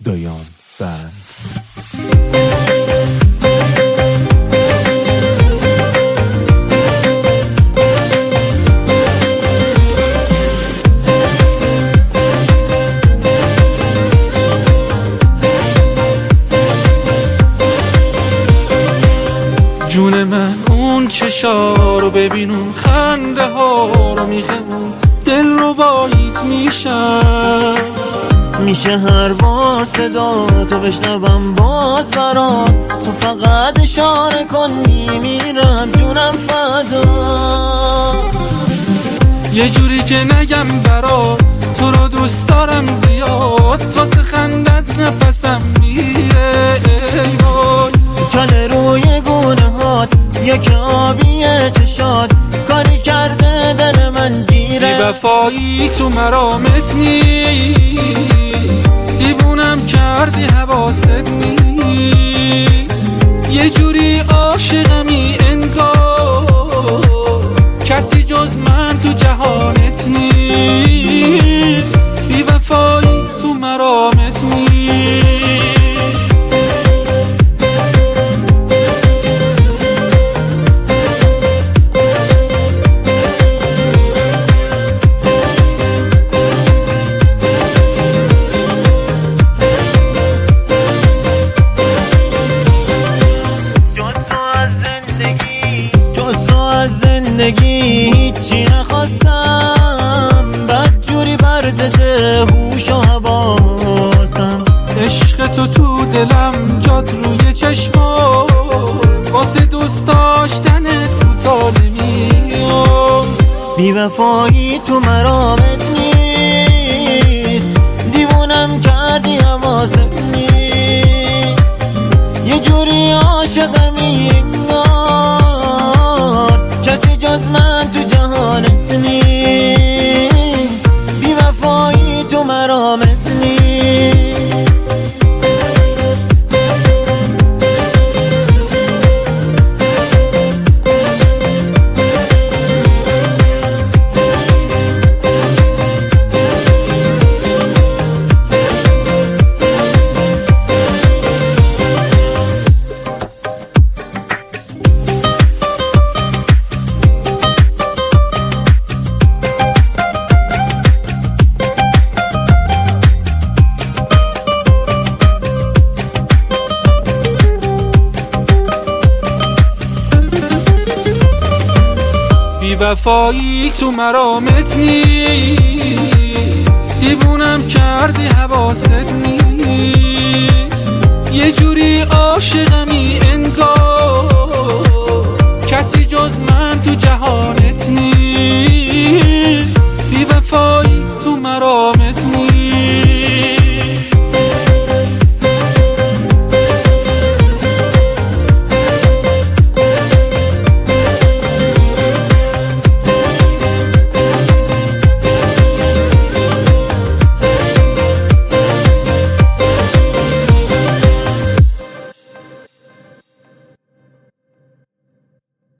دایان بند. جون من اون چشا رو ببین، اون خنده ها رو میخون، دل رو بایید میشه هر بار صدا تو بشنوم باز برات، تو فقط اشاره کن میمیرم جونم فدا. یه جوری که نگم برات تو رو دوست دارم زیاد، واسه خندت نفسم میره ای وای. چاله روی گونه هات یک آبیه چشات، کاری کرده دل من گیره. بی وفایی تو مرامت نیست، دیوونم کردی حواست نیست. یه جوری عاشقمی انگار کسی جز من تو جهانت نیست. بی وفایی تو مرامت نیست. زندگی هیچی نخواستم، بدجوری بردده هوش و حواسم. عشق تو دلم جاد روی چشما، واسه دوست داشتنت کوتاه نمیام. بی وفایی تو مرامت نیست، دیوونم کردی حواست نیست. یه جوری عاشقمی کسی جز من تو جهانت نیست. بی وفایی تو مرامت نیست. بی وفایی تو مرامت نیست، دیوونم کردی حواست نیست. یه جوری عاشقمی انگار کسی جز من تو جهانت نیست.